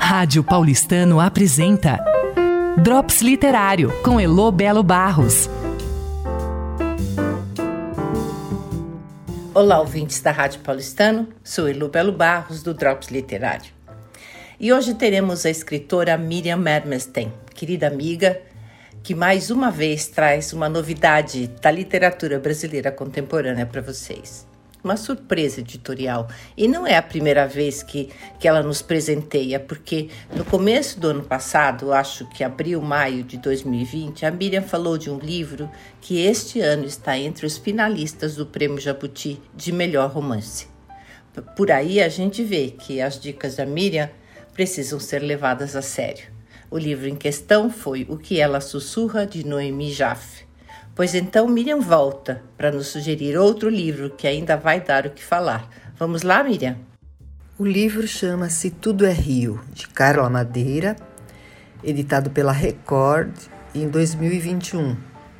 Rádio Paulistano apresenta Drops Literário, com Elô Belo Barros. Olá, ouvintes da Rádio Paulistano, sou Elô Belo Barros, do Drops Literário. E hoje teremos a escritora Miriam Mermelstein, querida amiga, que mais uma vez traz uma novidade da literatura brasileira contemporânea para vocês. Uma surpresa editorial. E não é a primeira vez que ela nos presenteia, porque no começo do ano passado, acho que abril, maio de 2020, a Miriam falou de um livro que este ano está entre os finalistas do Prêmio Jabuti de melhor romance. Por aí a gente vê que as dicas da Miriam precisam ser levadas a sério. O livro em questão foi O que Ela Sussurra, de Noemi Jaffe. Pois então Miriam volta para nos sugerir outro livro que ainda vai dar o que falar. Vamos lá, Miriam? O livro chama-se Tudo é Rio, de Carla Madeira, editado pela Record em 2021.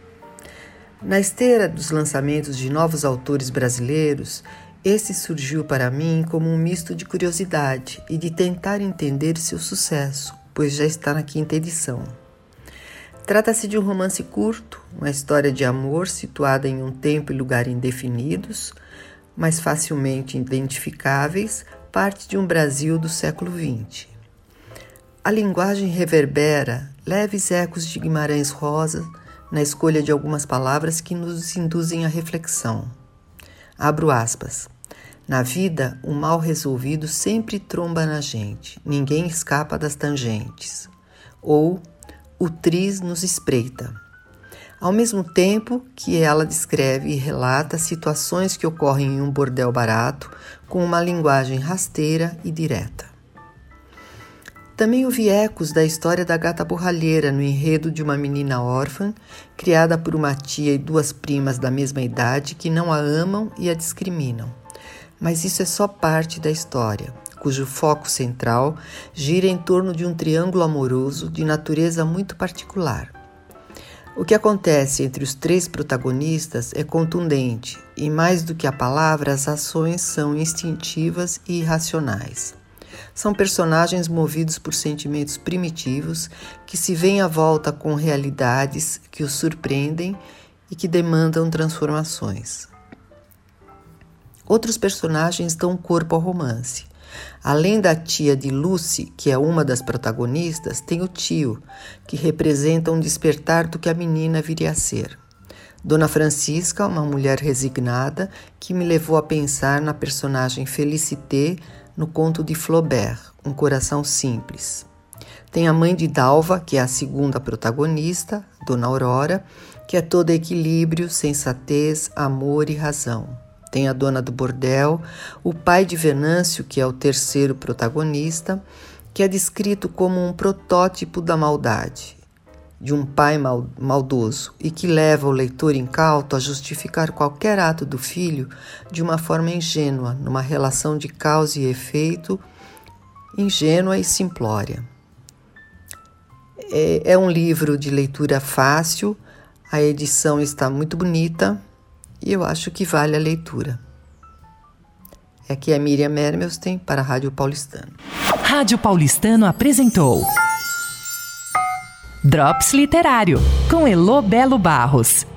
Na esteira dos lançamentos de novos autores brasileiros, esse surgiu para mim como um misto de curiosidade e de tentar entender seu sucesso, pois já está na 5ª edição. Trata-se de um romance curto, uma história de amor situada em um tempo e lugar indefinidos, mas facilmente identificáveis, parte de um Brasil do século XX. A linguagem reverbera leves ecos de Guimarães Rosa na escolha de algumas palavras que nos induzem à reflexão. Abro aspas. Na vida, o mal resolvido sempre tromba na gente, ninguém escapa das tangentes. Ou o triz nos espreita. Ao mesmo tempo que ela descreve e relata situações que ocorrem em um bordel barato com uma linguagem rasteira e direta. Também ouvi ecos da história da gata borralheira no enredo de uma menina órfã, criada por uma tia e 2 primas da mesma idade que não a amam e a discriminam. Mas isso é só parte da história, cujo foco central gira em torno de um triângulo amoroso de natureza muito particular. O que acontece entre os 3 protagonistas é contundente e, mais do que a palavra, as ações são instintivas e irracionais. São personagens movidos por sentimentos primitivos que se veem à volta com realidades que os surpreendem e que demandam transformações. Outros personagens dão corpo ao romance. Além da tia de Lucy, que é uma das protagonistas, tem o tio, que representa um despertar do que a menina viria a ser. Dona Francisca, uma mulher resignada, que me levou a pensar na personagem Félicité no conto de Flaubert, Um Coração Simples. Tem a mãe de Dalva, que é a 2ª protagonista, Dona Aurora, que é toda equilíbrio, sensatez, amor e razão. Tem a dona do bordel, o pai de Venâncio, que é o 3º protagonista, que é descrito como um protótipo da maldade, de um pai maldoso e que leva o leitor incauto a justificar qualquer ato do filho de uma forma ingênua, numa relação de causa e efeito, ingênua e simplória. É um livro de leitura fácil, a edição está muito bonita, e eu acho que vale a leitura. Aqui é a Miriam Mermelstein para a Rádio Paulistano. Rádio Paulistano apresentou Drops Literário, com Elô Belo Barros.